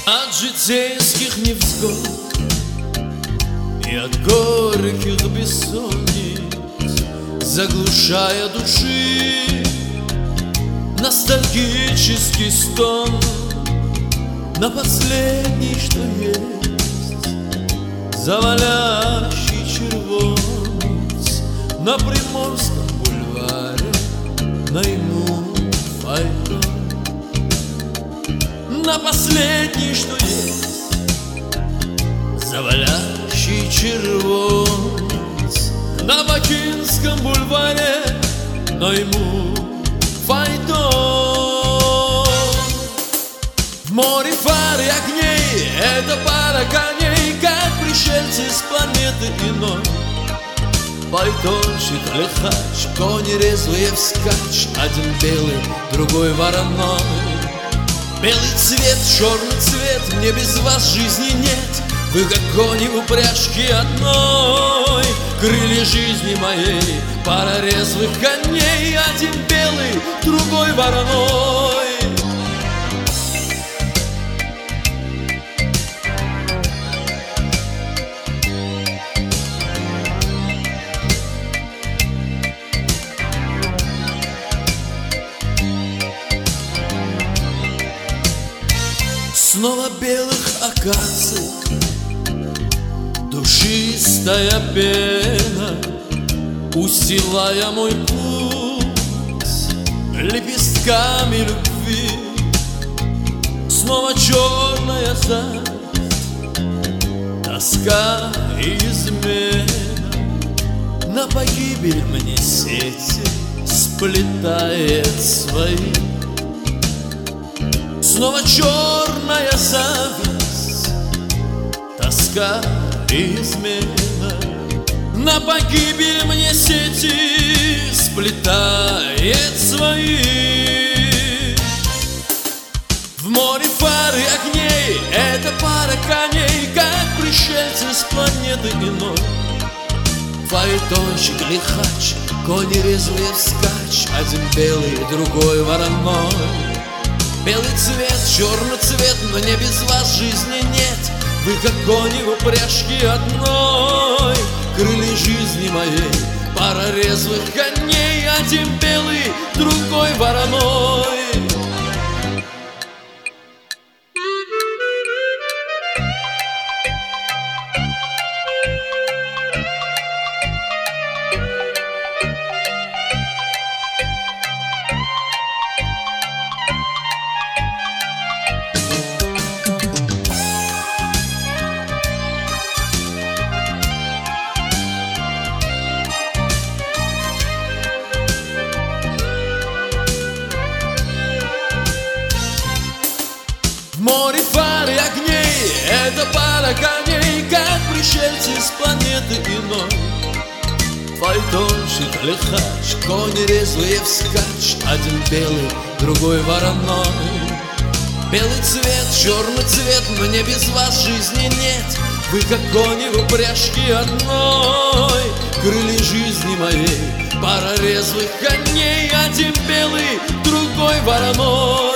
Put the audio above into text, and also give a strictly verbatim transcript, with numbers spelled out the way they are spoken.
От житейских невзгод и от горьких бессонниц, заглушая души ностальгический стон на последний, что есть, завалящий червонец на Приморском бульваре найму фаэтон. На последний, что есть, завалящий червонец на Бакинском бульваре найму фаэтон. В море фар и огней это пара коней, как пришельцы с планеты иной. Фаэтонщик, лихач, кони резвые вскачь, один белый, другой вороной. Белый цвет, черный цвет, мне без вас жизни нет. Вы как кони в упряжке одной. Крылья жизни моей, пара резвых коней, один белый, другой вороной. Снова белых акаций, душистая пена, устилая мой путь лепестками любви. Снова черная зависть, тоска и измена, на погибель мне сети сплетает свои. Снова черная зависть, тоска и измена, на погибель мне сети сплетает свои. В море фар и огней это пара коней, как пришельцы с планеты иной. Фаэтонщик, лихач, кони резвые вскачь, один белый, другой вороной. Белый цвет, черный цвет, мне без вас жизни нет. Вы как кони в упряжке одной. Крылья жизни моей, пара резвых коней, один белый, другой вороной. В море фар и огней это пара коней, как пришельцы с планеты иной. Фаэтонщик, лихач, кони резвые вскачь, один белый, другой вороной. Белый цвет, черный цвет, мне без вас жизни нет. Вы как кони в упряжке одной. Крылья жизни моей, пара резвых коней, один белый, другой вороной.